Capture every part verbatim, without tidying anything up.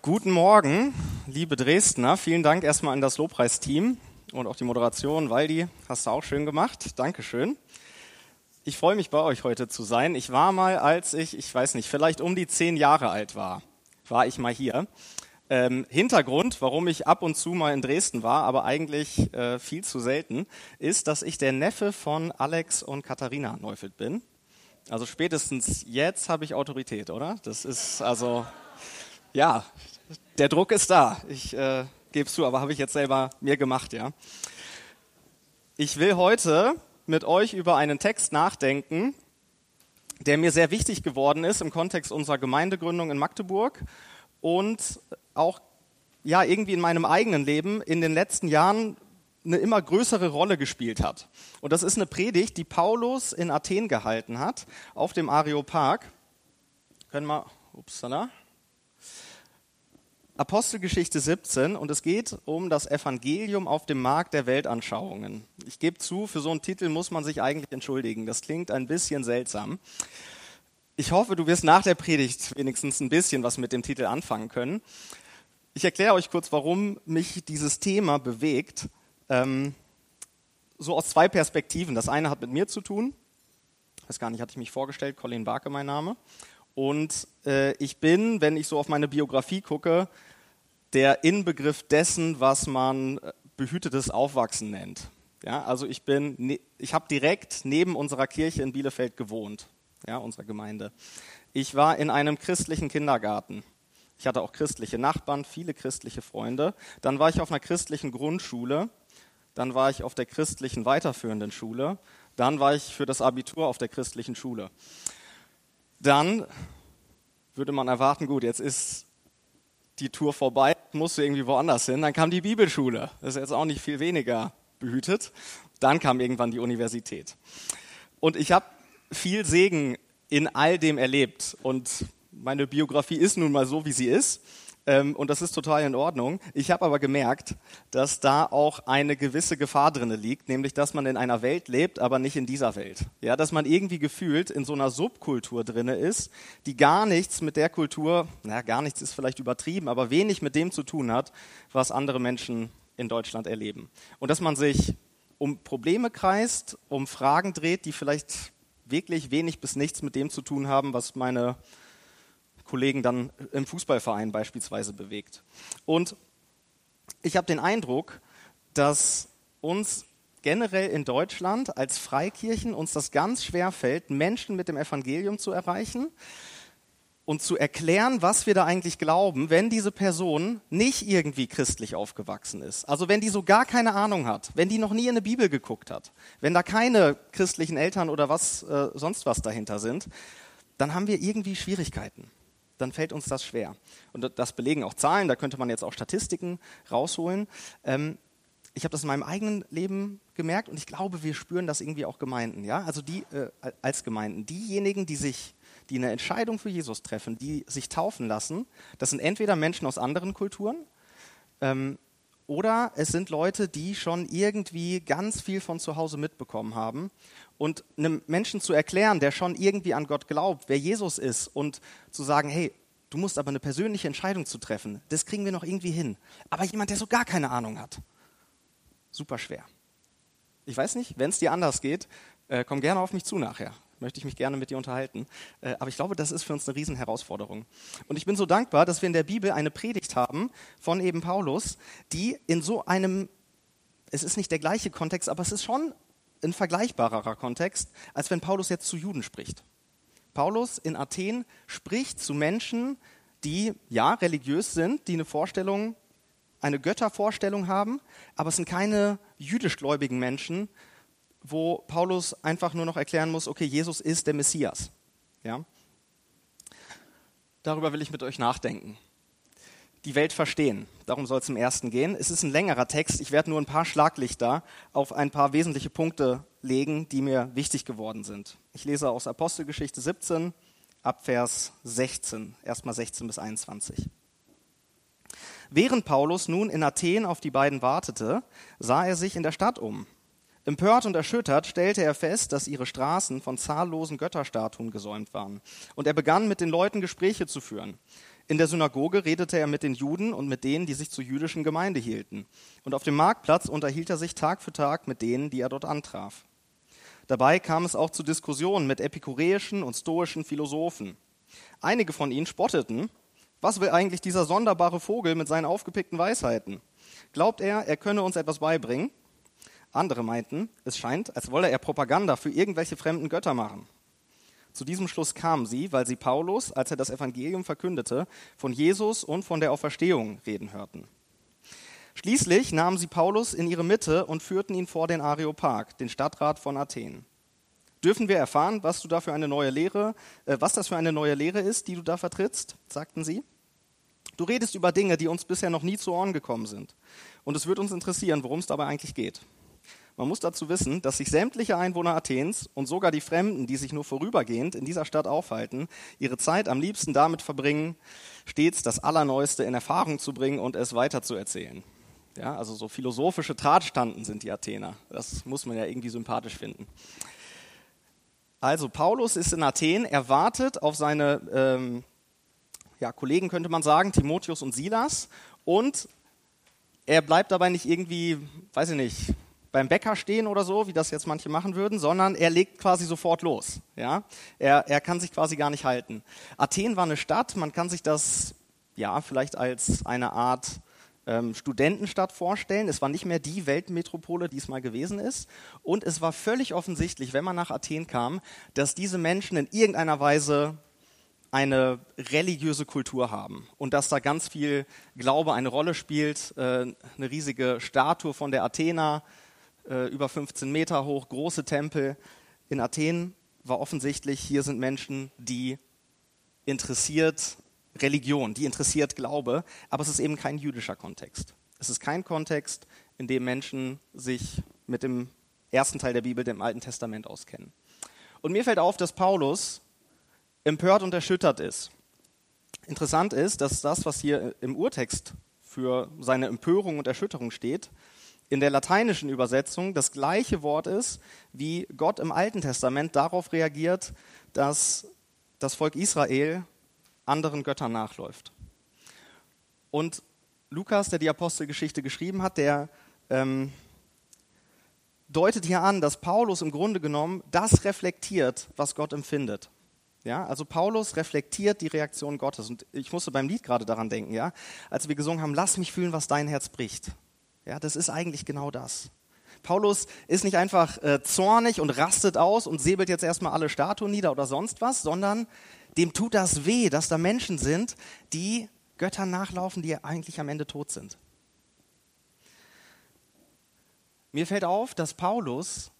Guten Morgen, liebe Dresdner. Vielen Dank erstmal an das Lobpreisteam und auch die Moderation. Waldi, hast du auch schön gemacht. Dankeschön. Ich freue mich, bei euch heute zu sein. Ich war mal, als ich, ich weiß nicht, vielleicht um die zehn Jahre alt war, war ich mal hier. Ähm, Hintergrund, warum ich ab und zu mal in Dresden war, aber eigentlich äh, viel zu selten, ist, dass ich der Neffe von Alex und Katharina Neufeld bin. Also spätestens jetzt habe ich Autorität, oder? Das ist also, ja, der Druck ist da. Ich äh, gebe es zu, aber habe ich jetzt selber mir gemacht, ja. Ich will heute mit euch über einen Text nachdenken, der mir sehr wichtig geworden ist im Kontext unserer Gemeindegründung in Magdeburg und auch ja irgendwie in meinem eigenen Leben in den letzten Jahren eine immer größere Rolle gespielt hat. Und das ist eine Predigt, die Paulus in Athen gehalten hat, auf dem Areopag. Können wir, upsala, Apostelgeschichte siebzehn, und es geht um das Evangelium auf dem Markt der Weltanschauungen. Ich gebe zu, für so einen Titel muss man sich eigentlich entschuldigen. Das klingt ein bisschen seltsam. Ich hoffe, du wirst nach der Predigt wenigstens ein bisschen was mit dem Titel anfangen können. Ich erkläre euch kurz, warum mich dieses Thema bewegt. Ähm, so aus zwei Perspektiven. Das eine hat mit mir zu tun. Ich weiß gar nicht, hatte ich mich vorgestellt, Colin Barke mein Name. Und äh, ich bin, wenn ich so auf meine Biografie gucke, der Inbegriff dessen, was man behütetes Aufwachsen nennt. Ja, also ich bin, ne, ich habe direkt neben unserer Kirche in Bielefeld gewohnt, ja, unserer Gemeinde. Ich war in einem christlichen Kindergarten. Ich hatte auch christliche Nachbarn, viele christliche Freunde. Dann war ich auf einer christlichen Grundschule. Dann war ich auf der christlichen weiterführenden Schule. Dann war ich für das Abitur auf der christlichen Schule. Dann würde man erwarten, gut, jetzt ist die Tour vorbei, musst du irgendwie woanders hin. Dann kam die Bibelschule, das ist jetzt auch nicht viel weniger behütet. Dann kam irgendwann die Universität. Und ich habe viel Segen in all dem erlebt. Und meine Biografie ist nun mal so, wie sie ist. Und das ist total in Ordnung. Ich habe aber gemerkt, dass da auch eine gewisse Gefahr drin liegt, nämlich, dass man in einer Welt lebt, aber nicht in dieser Welt. Ja, dass man irgendwie gefühlt in so einer Subkultur drin ist, die gar nichts mit der Kultur, naja, gar nichts ist vielleicht übertrieben, aber wenig mit dem zu tun hat, was andere Menschen in Deutschland erleben. Und dass man sich um Probleme kreist, um Fragen dreht, die vielleicht wirklich wenig bis nichts mit dem zu tun haben, was meine Kollegen dann im Fußballverein beispielsweise bewegt. Und ich habe den Eindruck, dass uns generell in Deutschland als Freikirchen uns das ganz schwer fällt, Menschen mit dem Evangelium zu erreichen und zu erklären, was wir da eigentlich glauben, wenn diese Person nicht irgendwie christlich aufgewachsen ist. Also wenn die so gar keine Ahnung hat, wenn die noch nie in eine Bibel geguckt hat, wenn da keine christlichen Eltern oder was äh, sonst was dahinter sind, dann haben wir irgendwie Schwierigkeiten. Dann fällt uns das schwer. Und das belegen auch Zahlen, da könnte man jetzt auch Statistiken rausholen. Ähm, ich habe das in meinem eigenen Leben gemerkt und ich glaube, wir spüren das irgendwie auch Gemeinden. Ja? Also die äh, als Gemeinden, diejenigen, die sich, die eine Entscheidung für Jesus treffen, die sich taufen lassen, das sind entweder Menschen aus anderen Kulturen ähm, oder es sind Leute, die schon irgendwie ganz viel von zu Hause mitbekommen haben. Und einem Menschen zu erklären, der schon irgendwie an Gott glaubt, wer Jesus ist, und zu sagen, hey, du musst aber eine persönliche Entscheidung zu treffen, das kriegen wir noch irgendwie hin. Aber jemand, der so gar keine Ahnung hat, super schwer. Ich weiß nicht, wenn es dir anders geht, äh, komm gerne auf mich zu nachher. Möchte ich mich gerne mit dir unterhalten. Äh, aber ich glaube, das ist für uns eine Riesenherausforderung. Und ich bin so dankbar, dass wir in der Bibel eine Predigt haben von eben Paulus, die in so einem, es ist nicht der gleiche Kontext, aber es ist schon ein vergleichbarerer Kontext, als wenn Paulus jetzt zu Juden spricht. Paulus in Athen spricht zu Menschen, die ja religiös sind, die eine Vorstellung, eine Göttervorstellung haben, aber es sind keine jüdischgläubigen Menschen, wo Paulus einfach nur noch erklären muss, okay, Jesus ist der Messias. Ja? Darüber will ich mit euch nachdenken. Die Welt verstehen, darum soll es im ersten gehen. Es ist ein längerer Text, ich werde nur ein paar Schlaglichter auf ein paar wesentliche Punkte legen, die mir wichtig geworden sind. Ich lese aus Apostelgeschichte siebzehn, ab Vers sechzehn, erstmal sechzehn bis einundzwanzig. Während Paulus nun in Athen auf die beiden wartete, sah er sich in der Stadt um. Empört und erschüttert stellte er fest, dass ihre Straßen von zahllosen Götterstatuen gesäumt waren. Und er begann mit den Leuten Gespräche zu führen. In der Synagoge redete er mit den Juden und mit denen, die sich zur jüdischen Gemeinde hielten. Und auf dem Marktplatz unterhielt er sich Tag für Tag mit denen, die er dort antraf. Dabei kam es auch zu Diskussionen mit epikureischen und stoischen Philosophen. Einige von ihnen spotteten: Was will eigentlich dieser sonderbare Vogel mit seinen aufgepickten Weisheiten? Glaubt er, er könne uns etwas beibringen? Andere meinten, es scheint, als wolle er Propaganda für irgendwelche fremden Götter machen. Zu diesem Schluss kamen sie, weil sie Paulus, als er das Evangelium verkündete, von Jesus und von der Auferstehung reden hörten. Schließlich nahmen sie Paulus in ihre Mitte und führten ihn vor den Areopag, den Stadtrat von Athen. Dürfen wir erfahren, was du da für eine neue Lehre, äh, was das für eine neue Lehre ist, die du da vertrittst, sagten sie. Du redest über Dinge, die uns bisher noch nie zu Ohren gekommen sind. Und es wird uns interessieren, worum es dabei eigentlich geht. Man muss dazu wissen, dass sich sämtliche Einwohner Athens und sogar die Fremden, die sich nur vorübergehend in dieser Stadt aufhalten, ihre Zeit am liebsten damit verbringen, stets das Allerneueste in Erfahrung zu bringen und es weiterzuerzählen. Ja, also so philosophische Drahtstanden sind die Athener. Das muss man ja irgendwie sympathisch finden. Also Paulus ist in Athen, er wartet auf seine ähm, ja, Kollegen, könnte man sagen, Timotheus und Silas, und er bleibt dabei nicht irgendwie, weiß ich nicht, beim Bäcker stehen oder so, wie das jetzt manche machen würden, sondern er legt quasi sofort los. Ja? Er, er kann sich quasi gar nicht halten. Athen war eine Stadt, man kann sich das ja vielleicht als eine Art ähm, Studentenstadt vorstellen. Es war nicht mehr die Weltmetropole, die es mal gewesen ist. Und es war völlig offensichtlich, wenn man nach Athen kam, dass diese Menschen in irgendeiner Weise eine religiöse Kultur haben und dass da ganz viel Glaube eine Rolle spielt. Äh, eine riesige Statue von der Athena, über fünfzehn Meter hoch, große Tempel. In Athen war offensichtlich, hier sind Menschen, die interessiert Religion, die interessiert Glaube, aber es ist eben kein jüdischer Kontext. Es ist kein Kontext, in dem Menschen sich mit dem ersten Teil der Bibel, dem Alten Testament, auskennen. Und mir fällt auf, dass Paulus empört und erschüttert ist. Interessant ist, dass das, was hier im Urtext für seine Empörung und Erschütterung steht, in der lateinischen Übersetzung das gleiche Wort ist, wie Gott im Alten Testament darauf reagiert, dass das Volk Israel anderen Göttern nachläuft. Und Lukas, der die Apostelgeschichte geschrieben hat, der ähm, deutet hier an, dass Paulus im Grunde genommen das reflektiert, was Gott empfindet. Ja, also Paulus reflektiert die Reaktion Gottes. Und ich musste beim Lied gerade daran denken, ja, als wir gesungen haben, lass mich fühlen, was dein Herz bricht. Ja, das ist eigentlich genau das. Paulus ist nicht einfach äh, zornig und rastet aus und säbelt jetzt erstmal alle Statuen nieder oder sonst was, sondern dem tut das weh, dass da Menschen sind, die Göttern nachlaufen, die eigentlich am Ende tot sind. Mir fällt auf, dass Paulus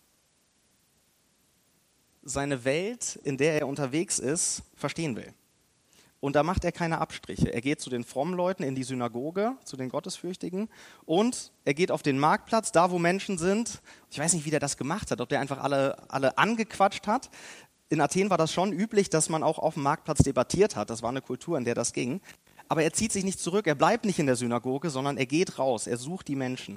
seine Welt, in der er unterwegs ist, verstehen will. Und da macht er keine Abstriche. Er geht zu den frommen Leuten in die Synagoge, zu den Gottesfürchtigen, und er geht auf den Marktplatz, da wo Menschen sind. Ich weiß nicht, wie der das gemacht hat, ob der einfach alle, alle angequatscht hat. In Athen war das schon üblich, dass man auch auf dem Marktplatz debattiert hat. Das war eine Kultur, in der das ging. Aber er zieht sich nicht zurück, er bleibt nicht in der Synagoge, sondern er geht raus, er sucht die Menschen.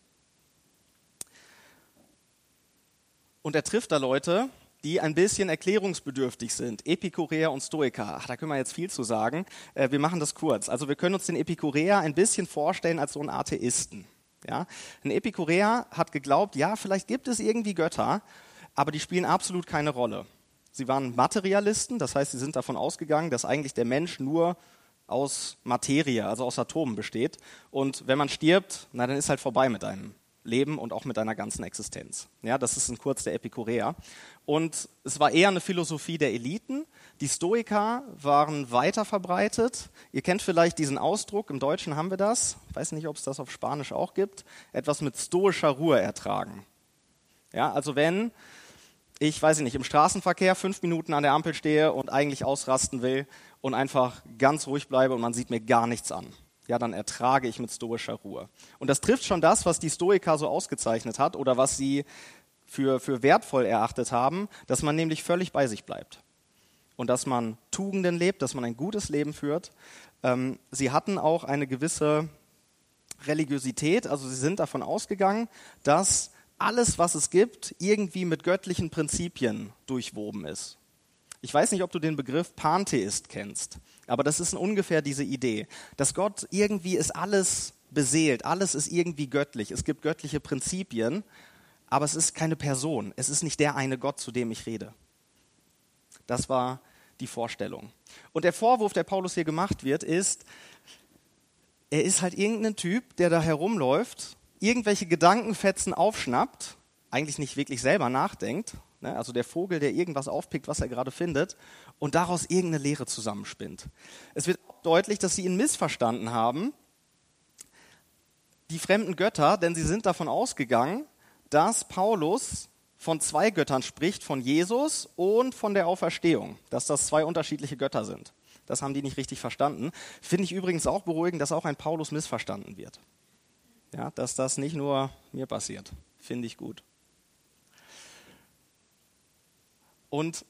Und er trifft da Leute, die ein bisschen erklärungsbedürftig sind. Epikureer und Stoiker. Ach, da können wir jetzt viel zu sagen. Äh, wir machen das kurz. Also wir können uns den Epikureer ein bisschen vorstellen als so einen Atheisten. Ja? Ein Epikureer hat geglaubt, ja, vielleicht gibt es irgendwie Götter, aber die spielen absolut keine Rolle. Sie waren Materialisten, das heißt, sie sind davon ausgegangen, dass eigentlich der Mensch nur aus Materie, also aus Atomen besteht. Und wenn man stirbt, na, dann ist halt vorbei mit einem Leben und auch mit deiner ganzen Existenz. Ja, das ist ein kurz der Epikureer. Und es war eher eine Philosophie der Eliten. Die Stoiker waren weiter verbreitet. Ihr kennt vielleicht diesen Ausdruck, im Deutschen haben wir das, ich weiß nicht, ob es das auf Spanisch auch gibt, etwas mit stoischer Ruhe ertragen. Ja, also wenn ich, weiß ich nicht, im Straßenverkehr fünf Minuten an der Ampel stehe und eigentlich ausrasten will und einfach ganz ruhig bleibe und man sieht mir gar nichts an, ja, dann ertrage ich mit stoischer Ruhe. Und das trifft schon das, was die Stoiker so ausgezeichnet hat oder was sie für, für wertvoll erachtet haben, dass man nämlich völlig bei sich bleibt. Und dass man Tugenden lebt, dass man ein gutes Leben führt. Ähm, sie hatten auch eine gewisse Religiosität, also sie sind davon ausgegangen, dass alles, was es gibt, irgendwie mit göttlichen Prinzipien durchwoben ist. Ich weiß nicht, ob du den Begriff Pantheist kennst, aber das ist ungefähr diese Idee, dass Gott irgendwie ist alles beseelt, alles ist irgendwie göttlich. Es gibt göttliche Prinzipien, aber es ist keine Person. Es ist nicht der eine Gott, zu dem ich rede. Das war die Vorstellung. Und der Vorwurf, der Paulus hier gemacht wird, ist, er ist halt irgendein Typ, der da herumläuft, irgendwelche Gedankenfetzen aufschnappt, eigentlich nicht wirklich selber nachdenkt, ne? Also der Vogel, der irgendwas aufpickt, was er gerade findet, und daraus irgendeine Lehre zusammenspinnt. Es wird deutlich, dass sie ihn missverstanden haben, die fremden Götter, denn sie sind davon ausgegangen, dass Paulus von zwei Göttern spricht, von Jesus und von der Auferstehung, dass das zwei unterschiedliche Götter sind. Das haben die nicht richtig verstanden. Finde ich übrigens auch beruhigend, dass auch ein Paulus missverstanden wird. Ja, dass das nicht nur mir passiert. Finde ich gut. Und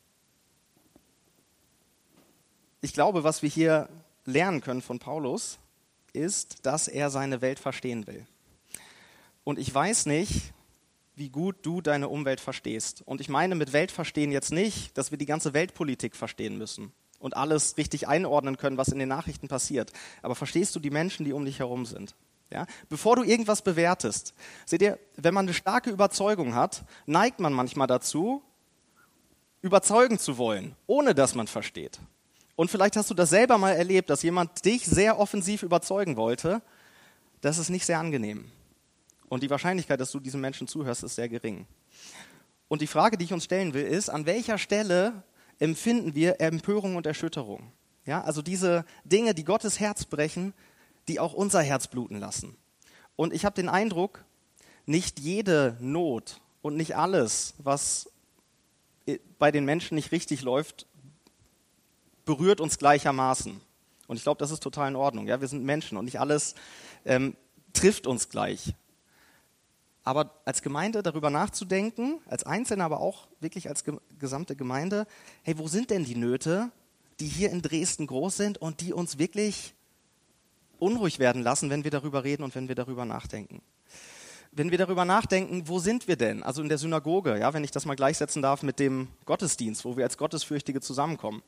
ich glaube, was wir hier lernen können von Paulus, ist, dass er seine Welt verstehen will. Und ich weiß nicht, wie gut du deine Umwelt verstehst. Und ich meine mit Welt verstehen jetzt nicht, dass wir die ganze Weltpolitik verstehen müssen und alles richtig einordnen können, was in den Nachrichten passiert. Aber verstehst du die Menschen, die um dich herum sind? Ja? Bevor du irgendwas bewertest, seht ihr, wenn man eine starke Überzeugung hat, neigt man manchmal dazu, überzeugen zu wollen, ohne dass man versteht. Und vielleicht hast du das selber mal erlebt, dass jemand dich sehr offensiv überzeugen wollte. Das ist nicht sehr angenehm. Und die Wahrscheinlichkeit, dass du diesem Menschen zuhörst, ist sehr gering. Und die Frage, die ich uns stellen will, ist, an welcher Stelle empfinden wir Empörung und Erschütterung? Ja, also diese Dinge, die Gottes Herz brechen, die auch unser Herz bluten lassen. Und ich habe den Eindruck, nicht jede Not und nicht alles, was bei den Menschen nicht richtig läuft, berührt uns gleichermaßen. Und ich glaube, das ist total in Ordnung. Ja, wir sind Menschen und nicht alles ähm, trifft uns gleich. Aber als Gemeinde darüber nachzudenken, als Einzelner, aber auch wirklich als ge- gesamte Gemeinde, hey, wo sind denn die Nöte, die hier in Dresden groß sind und die uns wirklich unruhig werden lassen, wenn wir darüber reden und wenn wir darüber nachdenken? Wenn wir darüber nachdenken, wo sind wir denn? Also in der Synagoge, ja, wenn ich das mal gleichsetzen darf mit dem Gottesdienst, wo wir als Gottesfürchtige zusammenkommen.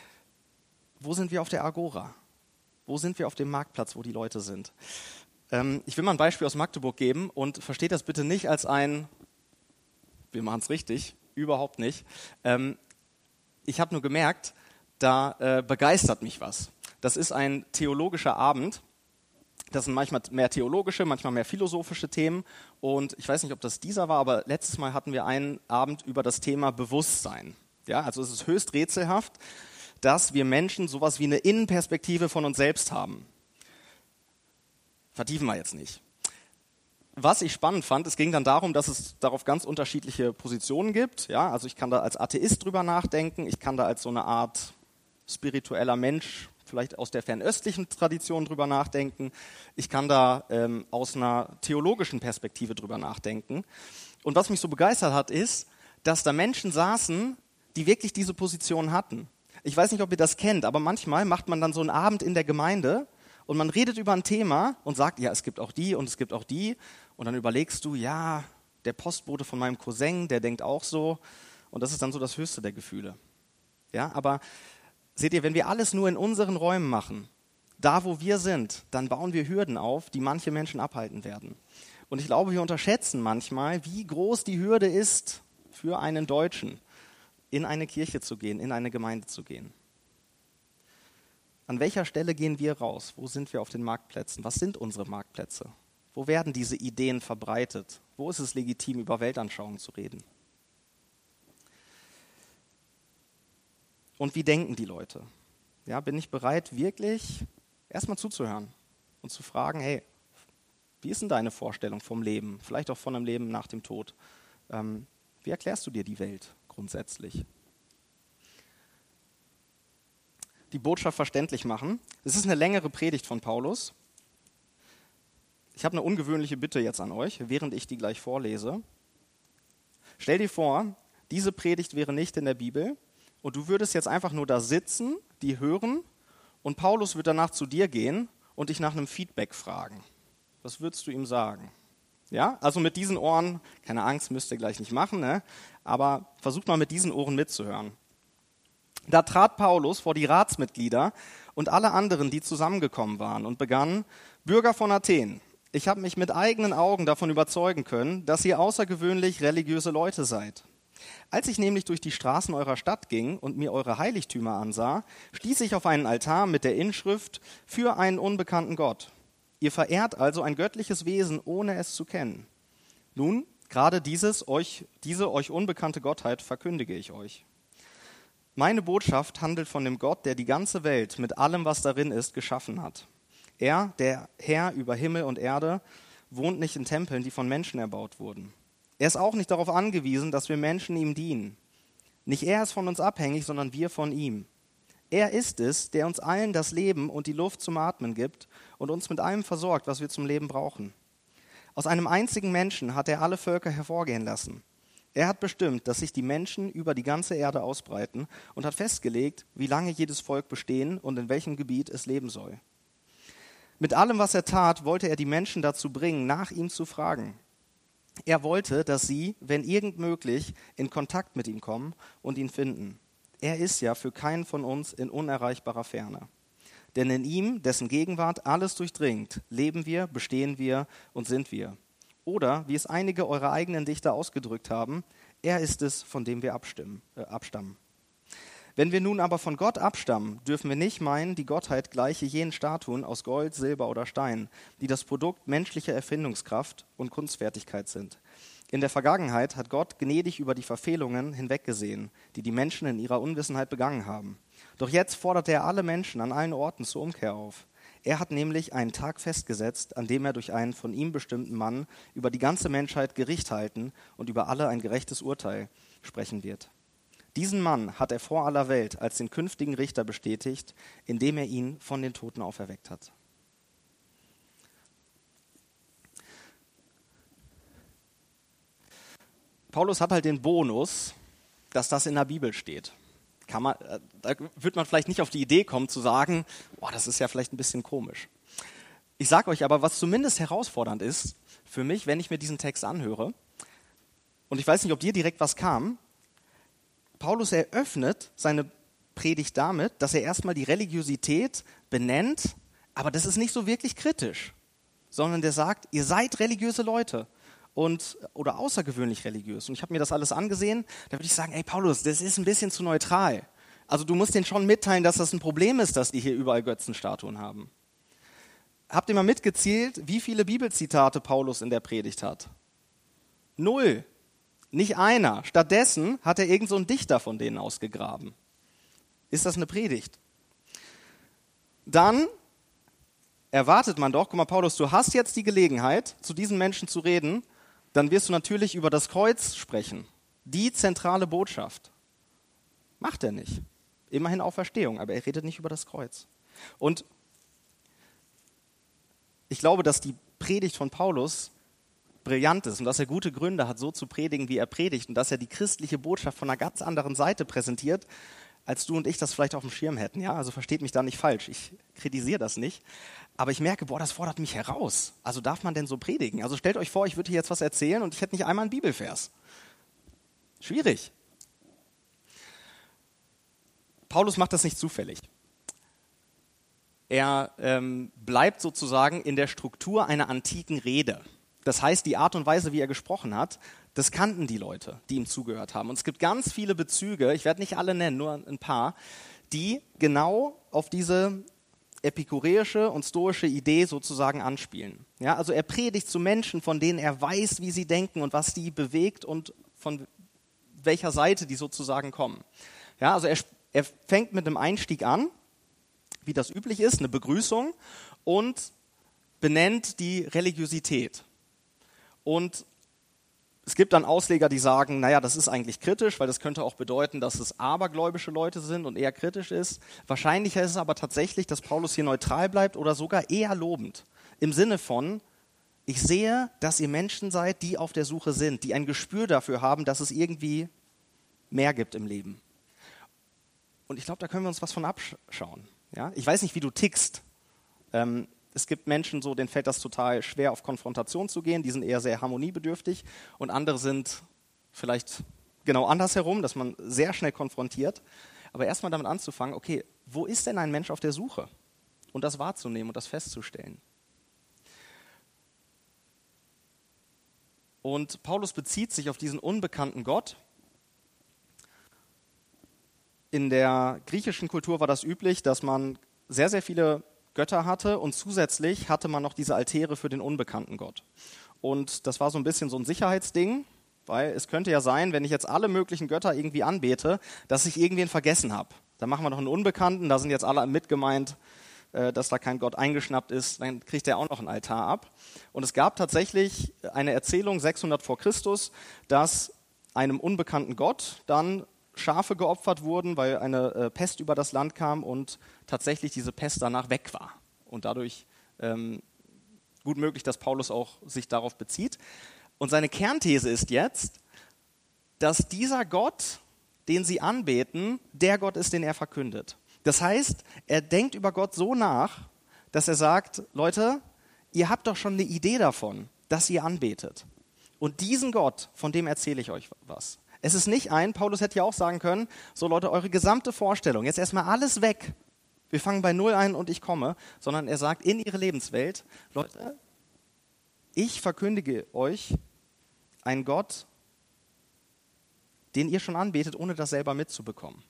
Wo sind wir auf der Agora? Wo sind wir auf dem Marktplatz, wo die Leute sind? Ähm, ich will mal ein Beispiel aus Magdeburg geben und versteht das bitte nicht als ein, wir machen es richtig, überhaupt nicht. Ähm, ich habe nur gemerkt, da äh, begeistert mich was. Das ist ein theologischer Abend. Das sind manchmal mehr theologische, manchmal mehr philosophische Themen. Und ich weiß nicht, ob das dieser war, aber letztes Mal hatten wir einen Abend über das Thema Bewusstsein. Ja, also es ist höchst rätselhaft, dass wir Menschen sowas wie eine Innenperspektive von uns selbst haben. Vertiefen wir jetzt nicht. Was ich spannend fand, es ging dann darum, dass es darauf ganz unterschiedliche Positionen gibt. Ja, also ich kann da als Atheist drüber nachdenken, ich kann da als so eine Art spiritueller Mensch vielleicht aus der fernöstlichen Tradition drüber nachdenken. Ich kann da ähm, aus einer theologischen Perspektive drüber nachdenken. Und was mich so begeistert hat, ist, dass da Menschen saßen, die wirklich diese Position hatten. Ich weiß nicht, ob ihr das kennt, aber manchmal macht man dann so einen Abend in der Gemeinde und man redet über ein Thema und sagt, ja, es gibt auch die und es gibt auch die. Und dann überlegst du, ja, der Postbote von meinem Cousin, der denkt auch so. Und das ist dann so das Höchste der Gefühle. Ja, aber seht ihr, wenn wir alles nur in unseren Räumen machen, da wo wir sind, dann bauen wir Hürden auf, die manche Menschen abhalten werden. Und ich glaube, wir unterschätzen manchmal, wie groß die Hürde ist für einen Deutschen, in eine Kirche zu gehen, in eine Gemeinde zu gehen. An welcher Stelle gehen wir raus? Wo sind wir auf den Marktplätzen? Was sind unsere Marktplätze? Wo werden diese Ideen verbreitet? Wo ist es legitim, über Weltanschauungen zu reden? Und wie denken die Leute? Ja, bin ich bereit, wirklich erstmal zuzuhören und zu fragen, hey, wie ist denn deine Vorstellung vom Leben? Vielleicht auch von einem Leben nach dem Tod. Ähm, wie erklärst du dir die Welt grundsätzlich? Die Botschaft verständlich machen. Es ist eine längere Predigt von Paulus. Ich habe eine ungewöhnliche Bitte jetzt an euch, während ich die gleich vorlese. Stell dir vor, diese Predigt wäre nicht in der Bibel und du würdest jetzt einfach nur da sitzen, die hören und Paulus wird danach zu dir gehen und dich nach einem Feedback fragen. Was würdest du ihm sagen? Ja, also mit diesen Ohren, keine Angst, müsst ihr gleich nicht machen, ne? Aber versucht mal mit diesen Ohren mitzuhören. Da trat Paulus vor die Ratsmitglieder und alle anderen, die zusammengekommen waren, und begann: Bürger von Athen, ich habe mich mit eigenen Augen davon überzeugen können, dass ihr außergewöhnlich religiöse Leute seid. Als ich nämlich durch die Straßen eurer Stadt ging und mir eure Heiligtümer ansah, stieß ich auf einen Altar mit der Inschrift: Für einen unbekannten Gott. Ihr verehrt also ein göttliches Wesen, ohne es zu kennen. Nun, gerade dieses euch, diese euch unbekannte Gottheit verkündige ich euch. Meine Botschaft handelt von dem Gott, der die ganze Welt mit allem, was darin ist, geschaffen hat. Er, der Herr über Himmel und Erde, wohnt nicht in Tempeln, die von Menschen erbaut wurden. Er ist auch nicht darauf angewiesen, dass wir Menschen ihm dienen. Nicht er ist von uns abhängig, sondern wir von ihm. Er ist es, der uns allen das Leben und die Luft zum Atmen gibt und uns mit allem versorgt, was wir zum Leben brauchen. Aus einem einzigen Menschen hat er alle Völker hervorgehen lassen. Er hat bestimmt, dass sich die Menschen über die ganze Erde ausbreiten und hat festgelegt, wie lange jedes Volk bestehen und in welchem Gebiet es leben soll. Mit allem, was er tat, wollte er die Menschen dazu bringen, nach ihm zu fragen. Er wollte, dass sie, wenn irgend möglich, in Kontakt mit ihm kommen und ihn finden. Er ist ja für keinen von uns in unerreichbarer Ferne. Denn in ihm, dessen Gegenwart alles durchdringt, leben wir, bestehen wir und sind wir. Oder, wie es einige eurer eigenen Dichter ausgedrückt haben, er ist es, von dem wir abstimmen, äh, abstammen. Wenn wir nun aber von Gott abstammen, dürfen wir nicht meinen, die Gottheit gleiche jenen Statuen aus Gold, Silber oder Stein, die das Produkt menschlicher Erfindungskraft und Kunstfertigkeit sind. In der Vergangenheit hat Gott gnädig über die Verfehlungen hinweggesehen, die die Menschen in ihrer Unwissenheit begangen haben. Doch jetzt fordert er alle Menschen an allen Orten zur Umkehr auf. Er hat nämlich einen Tag festgesetzt, an dem er durch einen von ihm bestimmten Mann über die ganze Menschheit Gericht halten und über alle ein gerechtes Urteil sprechen wird. Diesen Mann hat er vor aller Welt als den künftigen Richter bestätigt, indem er ihn von den Toten auferweckt hat. Paulus hat halt den Bonus, dass das in der Bibel steht. Kann man, da wird man vielleicht nicht auf die Idee kommen zu sagen, boah, das ist ja vielleicht ein bisschen komisch. Ich sage euch aber, was zumindest herausfordernd ist für mich, wenn ich mir diesen Text anhöre, und ich weiß nicht, ob dir direkt was kam, Paulus eröffnet seine Predigt damit, dass er erstmal die Religiosität benennt, aber das ist nicht so wirklich kritisch, sondern der sagt, ihr seid religiöse Leute. Und, oder außergewöhnlich religiös. Und ich habe mir das alles angesehen, da würde ich sagen, ey Paulus, das ist ein bisschen zu neutral. Also du musst denen schon mitteilen, dass das ein Problem ist, dass die hier überall Götzenstatuen haben. Habt ihr mal mitgezählt, wie viele Bibelzitate Paulus in der Predigt hat? Null. Nicht einer. Stattdessen hat er irgend so einen Dichter von denen ausgegraben. Ist das eine Predigt? Dann erwartet man doch, guck mal Paulus, du hast jetzt die Gelegenheit, zu diesen Menschen zu reden, dann wirst du natürlich über das Kreuz sprechen. Die zentrale Botschaft. Macht er nicht. Immerhin Auferstehung, aber er redet nicht über das Kreuz. Und ich glaube, dass die Predigt von Paulus brillant ist und dass er gute Gründe hat, so zu predigen, wie er predigt, und dass er die christliche Botschaft von einer ganz anderen Seite präsentiert, als du und ich das vielleicht auf dem Schirm hätten. Ja? Also versteht mich da nicht falsch, ich kritisiere das nicht. Aber ich merke, boah, das fordert mich heraus. Also darf man denn so predigen? Also stellt euch vor, ich würde hier jetzt was erzählen und ich hätte nicht einmal einen Bibelvers. Schwierig. Paulus macht das nicht zufällig. Er ähm, bleibt sozusagen in der Struktur einer antiken Rede. Das heißt, die Art und Weise, wie er gesprochen hat, das kannten die Leute, die ihm zugehört haben. Und es gibt ganz viele Bezüge, ich werde nicht alle nennen, nur ein paar, die genau auf diese epikureische und stoische Idee sozusagen anspielen. Ja, also er predigt zu Menschen, von denen er weiß, wie sie denken und was die bewegt und von welcher Seite die sozusagen kommen. Ja, also er, er fängt mit einem Einstieg an, wie das üblich ist, eine Begrüßung, und benennt die Religiosität. Und es gibt dann Ausleger, die sagen, naja, das ist eigentlich kritisch, weil das könnte auch bedeuten, dass es abergläubische Leute sind und eher kritisch ist. Wahrscheinlicher ist es aber tatsächlich, dass Paulus hier neutral bleibt oder sogar eher lobend. Im Sinne von, ich sehe, dass ihr Menschen seid, die auf der Suche sind, die ein Gespür dafür haben, dass es irgendwie mehr gibt im Leben. Und ich glaube, da können wir uns was von abschauen. Ja? Ich weiß nicht, wie du tickst. Ähm, Es gibt Menschen, so, denen fällt das total schwer, auf Konfrontation zu gehen. Die sind eher sehr harmoniebedürftig. Und andere sind vielleicht genau andersherum, dass man sehr schnell konfrontiert. Aber erstmal damit anzufangen, okay, wo ist denn ein Mensch auf der Suche? Und das wahrzunehmen und das festzustellen. Und Paulus bezieht sich auf diesen unbekannten Gott. In der griechischen Kultur war das üblich, dass man sehr, sehr viele Götter hatte und zusätzlich hatte man noch diese Altäre für den unbekannten Gott. Und das war so ein bisschen so ein Sicherheitsding, weil es könnte ja sein, wenn ich jetzt alle möglichen Götter irgendwie anbete, dass ich irgendwen vergessen habe. Dann machen wir noch einen Unbekannten, da sind jetzt alle mitgemeint, dass da kein Gott eingeschnappt ist, dann kriegt er auch noch einen Altar ab. Und es gab tatsächlich eine Erzählung sechshundert vor Christus, dass einem unbekannten Gott dann Schafe geopfert wurden, weil eine äh, Pest über das Land kam und tatsächlich diese Pest danach weg war. Und dadurch ähm, gut möglich, dass Paulus auch sich darauf bezieht. Und seine Kernthese ist jetzt, dass dieser Gott, den sie anbeten, der Gott ist, den er verkündet. Das heißt, er denkt über Gott so nach, dass er sagt, Leute, ihr habt doch schon eine Idee davon, dass ihr anbetet. Und diesen Gott, von dem erzähle ich euch was. Es ist nicht ein, Paulus hätte ja auch sagen können, so Leute, eure gesamte Vorstellung, jetzt erstmal alles weg. Wir fangen bei Null ein und ich komme. Sondern er sagt in ihre Lebenswelt, Leute, ich verkündige euch einen Gott, den ihr schon anbetet, ohne das selber mitzubekommen.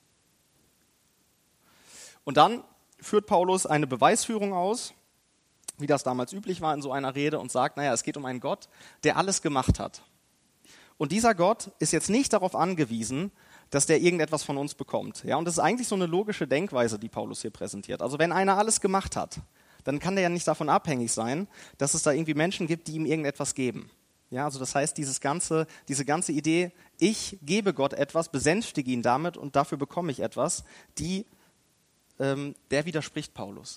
Und dann führt Paulus eine Beweisführung aus, wie das damals üblich war in so einer Rede, und sagt, naja, es geht um einen Gott, der alles gemacht hat. Und dieser Gott ist jetzt nicht darauf angewiesen, dass der irgendetwas von uns bekommt. Ja, und das ist eigentlich so eine logische Denkweise, die Paulus hier präsentiert. Also wenn einer alles gemacht hat, dann kann der ja nicht davon abhängig sein, dass es da irgendwie Menschen gibt, die ihm irgendetwas geben. Ja, also das heißt, dieses ganze, diese ganze Idee, ich gebe Gott etwas, besänftige ihn damit und dafür bekomme ich etwas, die, ähm, der widerspricht Paulus.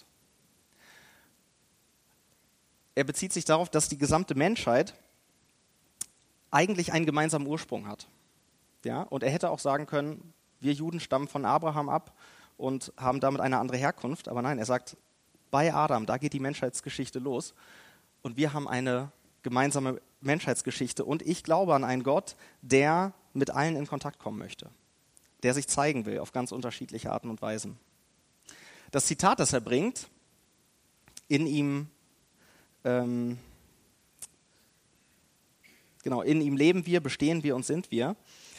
Er bezieht sich darauf, dass die gesamte Menschheit eigentlich einen gemeinsamen Ursprung hat. Ja, und er hätte auch sagen können, wir Juden stammen von Abraham ab und haben damit eine andere Herkunft. Aber nein, er sagt, bei Adam, da geht die Menschheitsgeschichte los. Und wir haben eine gemeinsame Menschheitsgeschichte. Und ich glaube an einen Gott, der mit allen in Kontakt kommen möchte. Der sich zeigen will auf ganz unterschiedliche Arten und Weisen. Das Zitat, das er bringt, in ihm ähm, Genau, in ihm leben wir, bestehen wir und sind wir,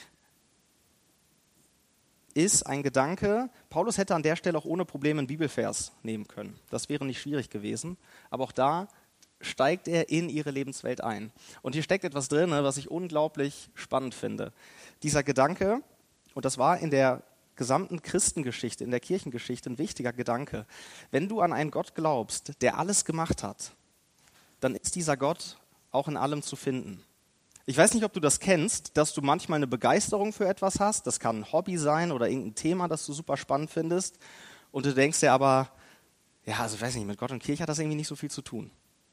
ist ein Gedanke, Paulus hätte an der Stelle auch ohne Probleme einen Bibelvers nehmen können. Das wäre nicht schwierig gewesen, aber auch da steigt er in ihre Lebenswelt ein. Und hier steckt etwas drin, was ich unglaublich spannend finde. Dieser Gedanke, und das war in der gesamten Christengeschichte, in der Kirchengeschichte ein wichtiger Gedanke, wenn du an einen Gott glaubst, der alles gemacht hat, dann ist dieser Gott auch in allem zu finden. Ich weiß nicht, ob du das kennst, dass du manchmal eine Begeisterung für etwas hast. Das kann ein Hobby sein oder irgendein Thema, das du super spannend findest. Und du denkst dir aber, ja, also ich weiß nicht, mit Gott und Kirche hat das irgendwie nicht so viel zu tun.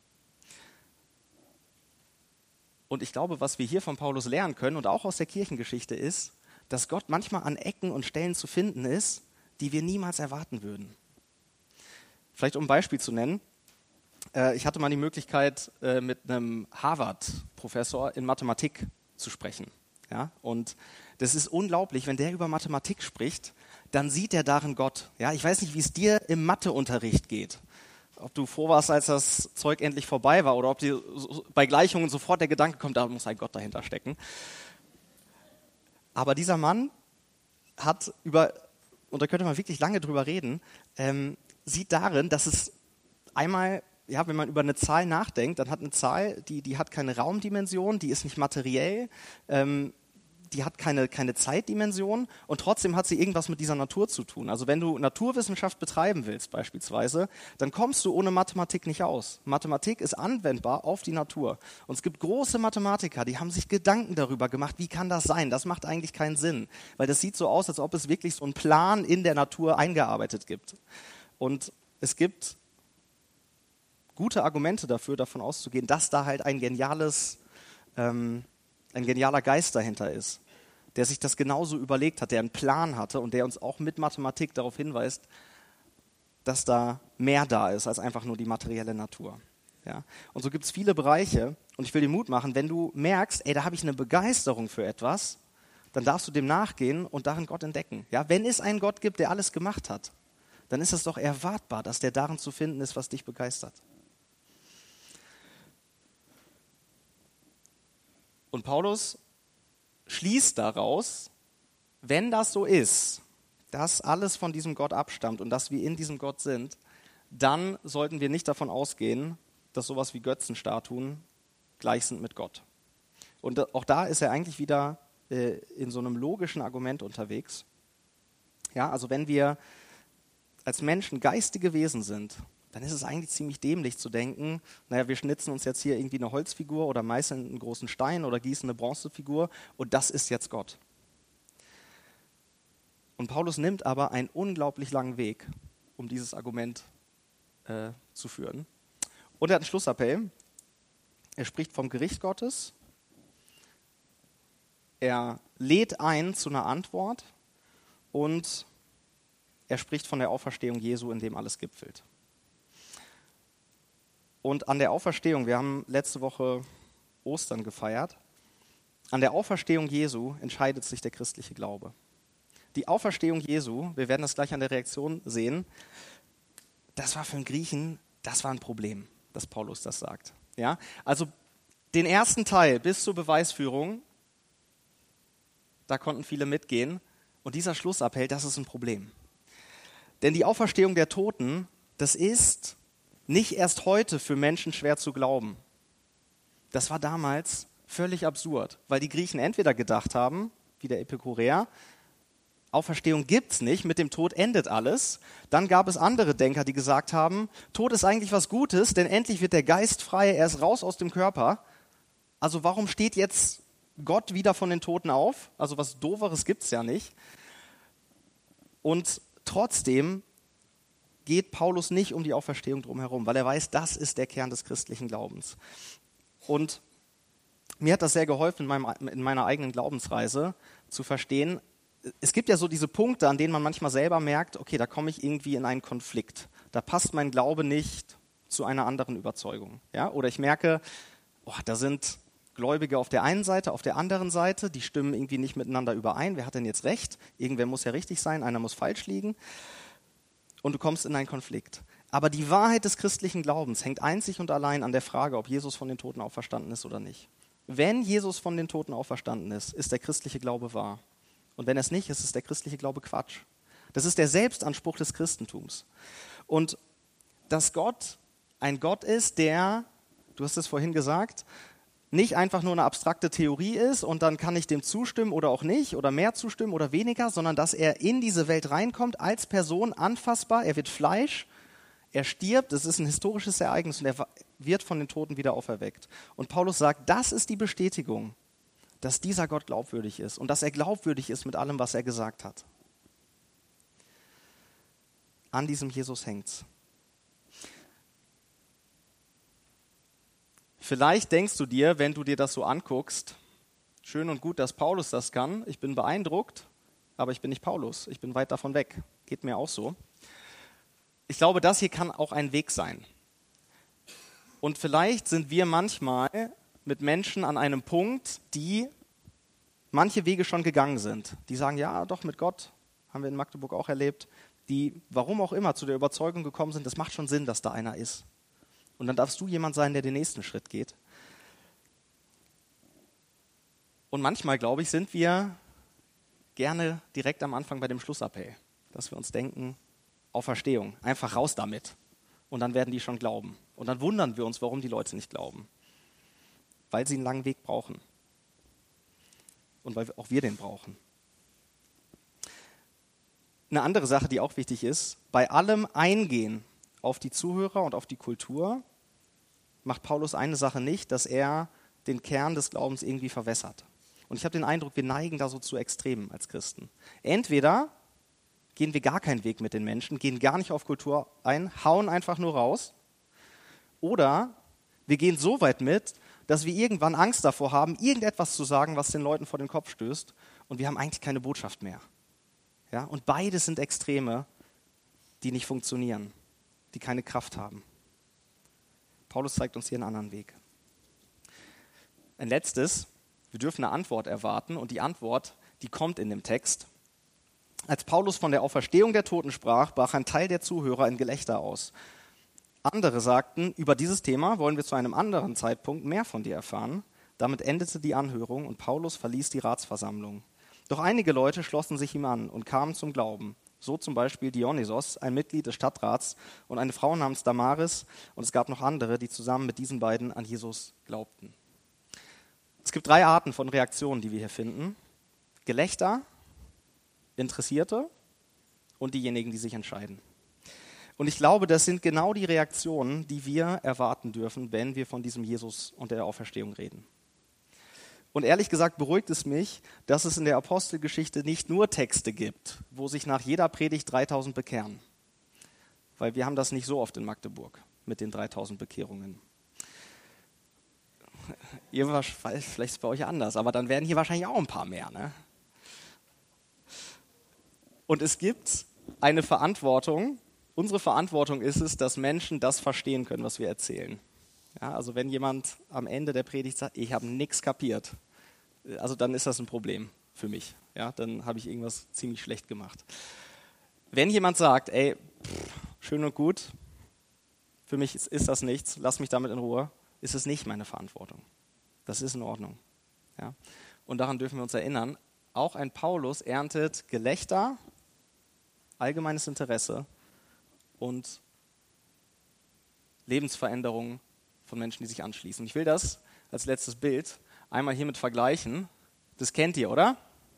Und ich glaube, was wir hier von Paulus lernen können und auch aus der Kirchengeschichte ist, dass Gott manchmal an Ecken und Stellen zu finden ist, die wir niemals erwarten würden. Vielleicht um ein Beispiel zu nennen. Ich hatte mal die Möglichkeit, mit einem Harvard-Professor in Mathematik zu sprechen. Ja? Und das ist unglaublich, wenn der über Mathematik spricht, dann sieht er darin Gott. Ja? Ich weiß nicht, wie es dir im Matheunterricht geht. Ob du froh warst, als das Zeug endlich vorbei war oder ob dir bei Gleichungen sofort der Gedanke kommt, da muss ein Gott dahinter stecken. Aber dieser Mann hat über, und da könnte man wirklich lange drüber reden, ähm, sieht darin, dass es einmal, ja, wenn man über eine Zahl nachdenkt, dann hat eine Zahl, die, die hat keine Raumdimension, die ist nicht materiell, ähm, die hat keine, keine Zeitdimension und trotzdem hat sie irgendwas mit dieser Natur zu tun. Also wenn du Naturwissenschaft betreiben willst beispielsweise, dann kommst du ohne Mathematik nicht aus. Mathematik ist anwendbar auf die Natur. Und es gibt große Mathematiker, die haben sich Gedanken darüber gemacht, wie kann das sein? Das macht eigentlich keinen Sinn, weil das sieht so aus, als ob es wirklich so einen Plan in der Natur eingearbeitet gibt. Und es gibt gute Argumente dafür, davon auszugehen, dass da halt ein geniales, ähm, ein genialer Geist dahinter ist, der sich das genauso überlegt hat, der einen Plan hatte und der uns auch mit Mathematik darauf hinweist, dass da mehr da ist als einfach nur die materielle Natur. Ja? Und so gibt es viele Bereiche und ich will dir Mut machen, wenn du merkst, ey, da habe ich eine Begeisterung für etwas, dann darfst du dem nachgehen und darin Gott entdecken. Ja, wenn es einen Gott gibt, der alles gemacht hat, dann ist es doch erwartbar, dass der darin zu finden ist, was dich begeistert. Und Paulus schließt daraus, wenn das so ist, dass alles von diesem Gott abstammt und dass wir in diesem Gott sind, dann sollten wir nicht davon ausgehen, dass sowas wie Götzenstatuen gleich sind mit Gott. Und auch da ist er eigentlich wieder äh, in so einem logischen Argument unterwegs. Ja, also wenn wir als Menschen geistige Wesen sind, dann ist es eigentlich ziemlich dämlich zu denken, naja, wir schnitzen uns jetzt hier irgendwie eine Holzfigur oder meißeln einen großen Stein oder gießen eine Bronzefigur und das ist jetzt Gott. Und Paulus nimmt aber einen unglaublich langen Weg, um dieses Argument äh, zu führen. Und er hat einen Schlussappell. Er spricht vom Gericht Gottes. Er lädt ein zu einer Antwort und er spricht von der Auferstehung Jesu, in dem alles gipfelt. Und an der Auferstehung, wir haben letzte Woche Ostern gefeiert, an der Auferstehung Jesu entscheidet sich der christliche Glaube. Die Auferstehung Jesu, wir werden das gleich an der Reaktion sehen, das war für den Griechen, das war ein Problem, dass Paulus das sagt. Ja? Also den ersten Teil bis zur Beweisführung, da konnten viele mitgehen. Und dieser Schlussappell, das ist ein Problem. Denn die Auferstehung der Toten, das ist nicht erst heute für Menschen schwer zu glauben. Das war damals völlig absurd, weil die Griechen entweder gedacht haben, wie der Epikureer, Auferstehung gibt's nicht, mit dem Tod endet alles. Dann gab es andere Denker, die gesagt haben, Tod ist eigentlich was Gutes, denn endlich wird der Geist frei, er ist raus aus dem Körper. Also warum steht jetzt Gott wieder von den Toten auf? Also was Dooferes gibt's ja nicht. Und trotzdem geht Paulus nicht um die Auferstehung drumherum, weil er weiß, das ist der Kern des christlichen Glaubens. Und mir hat das sehr geholfen, in, meinem, in meiner eigenen Glaubensreise zu verstehen, es gibt ja so diese Punkte, an denen man manchmal selber merkt, okay, da komme ich irgendwie in einen Konflikt. Da passt mein Glaube nicht zu einer anderen Überzeugung. Ja? Oder ich merke, oh, da sind Gläubige auf der einen Seite, auf der anderen Seite, die stimmen irgendwie nicht miteinander überein. Wer hat denn jetzt recht? Irgendwer muss ja richtig sein, einer muss falsch liegen. Und du kommst in einen Konflikt. Aber die Wahrheit des christlichen Glaubens hängt einzig und allein an der Frage, ob Jesus von den Toten auferstanden ist oder nicht. Wenn Jesus von den Toten auferstanden ist, ist der christliche Glaube wahr. Und wenn es nicht ist, ist der christliche Glaube Quatsch. Das ist der Selbstanspruch des Christentums. Und dass Gott ein Gott ist, der, du hast es vorhin gesagt, nicht einfach nur eine abstrakte Theorie ist und dann kann ich dem zustimmen oder auch nicht oder mehr zustimmen oder weniger, sondern dass er in diese Welt reinkommt als Person anfassbar, er wird Fleisch, er stirbt, das ist ein historisches Ereignis und er wird von den Toten wieder auferweckt. Und Paulus sagt, das ist die Bestätigung, dass dieser Gott glaubwürdig ist und dass er glaubwürdig ist mit allem, was er gesagt hat. An diesem Jesus hängt's. Vielleicht denkst du dir, wenn du dir das so anguckst, schön und gut, dass Paulus das kann, ich bin beeindruckt, aber ich bin nicht Paulus, ich bin weit davon weg. Geht mir auch so. Ich glaube, das hier kann auch ein Weg sein. Und vielleicht sind wir manchmal mit Menschen an einem Punkt, die manche Wege schon gegangen sind. Die sagen, ja, doch mit Gott, haben wir in Magdeburg auch erlebt, die, warum auch immer, zu der Überzeugung gekommen sind, das macht schon Sinn, dass da einer ist. Und dann darfst du jemand sein, der den nächsten Schritt geht. Und manchmal, glaube ich, sind wir gerne direkt am Anfang bei dem Schlussappell, dass wir uns denken, Auferstehung, einfach raus damit. Und dann werden die schon glauben. Und dann wundern wir uns, warum die Leute nicht glauben. Weil sie einen langen Weg brauchen. Und weil auch wir den brauchen. Eine andere Sache, die auch wichtig ist, bei allem Eingehen auf die Zuhörer und auf die Kultur macht Paulus eine Sache nicht, dass er den Kern des Glaubens irgendwie verwässert. Und ich habe den Eindruck, wir neigen da so zu Extremen als Christen. Entweder gehen wir gar keinen Weg mit den Menschen, gehen gar nicht auf Kultur ein, hauen einfach nur raus, oder wir gehen so weit mit, dass wir irgendwann Angst davor haben, irgendetwas zu sagen, was den Leuten vor den Kopf stößt, und wir haben eigentlich keine Botschaft mehr. Ja? Und beides sind Extreme, die nicht funktionieren, die keine Kraft haben. Paulus zeigt uns hier einen anderen Weg. Ein letztes, Wir dürfen eine Antwort erwarten und die Antwort, die kommt in dem Text. Als Paulus von der Auferstehung der Toten sprach, brach ein Teil der Zuhörer in Gelächter aus. Andere sagten, über dieses Thema wollen wir zu einem anderen Zeitpunkt mehr von dir erfahren. Damit endete die Anhörung und Paulus verließ die Ratsversammlung. Doch einige Leute schlossen sich ihm an und kamen zum Glauben. So zum Beispiel Dionysos, ein Mitglied des Stadtrats, und eine Frau namens Damaris. Und es gab noch andere, die zusammen mit diesen beiden an Jesus glaubten. Es gibt drei Arten von Reaktionen, die wir hier finden. Gelächter, Interessierte und diejenigen, die sich entscheiden. Und ich glaube, das sind genau die Reaktionen, die wir erwarten dürfen, wenn wir von diesem Jesus und der Auferstehung reden. Und ehrlich gesagt beruhigt es mich, dass es in der Apostelgeschichte nicht nur Texte gibt, wo sich nach jeder Predigt dreitausend bekehren. Weil wir haben das nicht so oft in Magdeburg mit den dreitausend Bekehrungen. Ihr, vielleicht ist es bei euch anders, aber dann werden hier wahrscheinlich auch ein paar mehr. Ne? Und es gibt eine Verantwortung. Unsere Verantwortung ist es, dass Menschen das verstehen können, was wir erzählen. Ja, also wenn jemand am Ende der Predigt sagt, ich habe nichts kapiert, also dann ist das ein Problem für mich. Ja, dann habe ich irgendwas ziemlich schlecht gemacht. Wenn jemand sagt, ey, pff, schön und gut, für mich ist, ist das nichts, lass mich damit in Ruhe, ist es nicht meine Verantwortung. Das ist in Ordnung. Ja? Und daran dürfen wir uns erinnern, auch ein Paulus erntet Gelächter, allgemeines Interesse und Lebensveränderungen von Menschen, die sich anschließen. Ich will das als letztes Bild einmal hiermit vergleichen. Das kennt ihr, oder?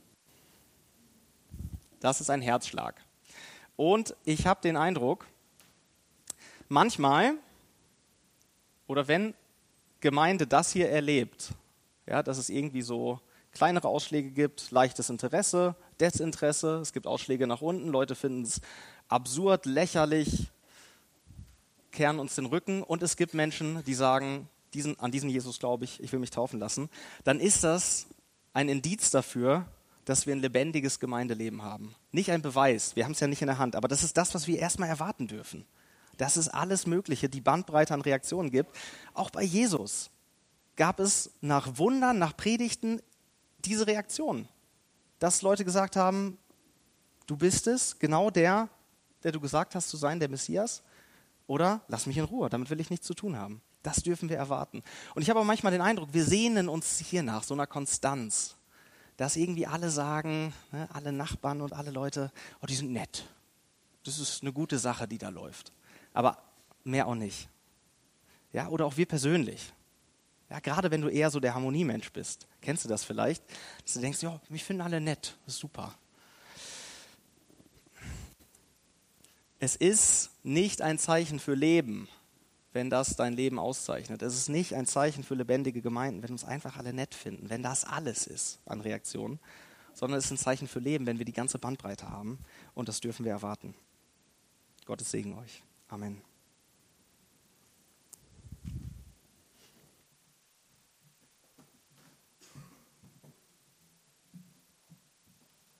Das ist ein Herzschlag. Und ich habe den Eindruck, manchmal, oder wenn Gemeinde das hier erlebt, ja, dass es irgendwie so kleinere Ausschläge gibt, leichtes Interesse, Desinteresse, es gibt Ausschläge nach unten, Leute finden es absurd, lächerlich, kehren uns den Rücken und es gibt Menschen, die sagen, diesen, an diesen Jesus glaube ich, ich will mich taufen lassen, dann ist das ein Indiz dafür, dass wir ein lebendiges Gemeindeleben haben. Nicht ein Beweis, wir haben es ja nicht in der Hand, aber das ist das, was wir erstmal erwarten dürfen. Dass es alles Mögliche, die Bandbreite an Reaktionen gibt. Auch bei Jesus gab es nach Wundern, nach Predigten diese Reaktion. Dass Leute gesagt haben, du bist es, genau der, der du gesagt hast zu sein, der Messias. Oder lass mich in Ruhe, damit will ich nichts zu tun haben. Das dürfen wir erwarten. Und ich habe auch manchmal den Eindruck, wir sehnen uns hier nach so einer Konstanz. Dass irgendwie alle sagen, ne, alle Nachbarn und alle Leute, oh, die sind nett. Das ist eine gute Sache, die da läuft. Aber mehr auch nicht. Ja, oder auch wir persönlich. Ja, gerade wenn du eher so der Harmoniemensch bist. Kennst du das vielleicht? Dass du denkst, ja, mich finden alle nett. Das ist super. Es ist nicht ein Zeichen für Leben, wenn das dein Leben auszeichnet. Es ist nicht ein Zeichen für lebendige Gemeinden, wenn uns einfach alle nett finden, wenn das alles ist an Reaktionen, sondern es ist ein Zeichen für Leben, wenn wir die ganze Bandbreite haben und das dürfen wir erwarten. Gottes Segen euch. Amen.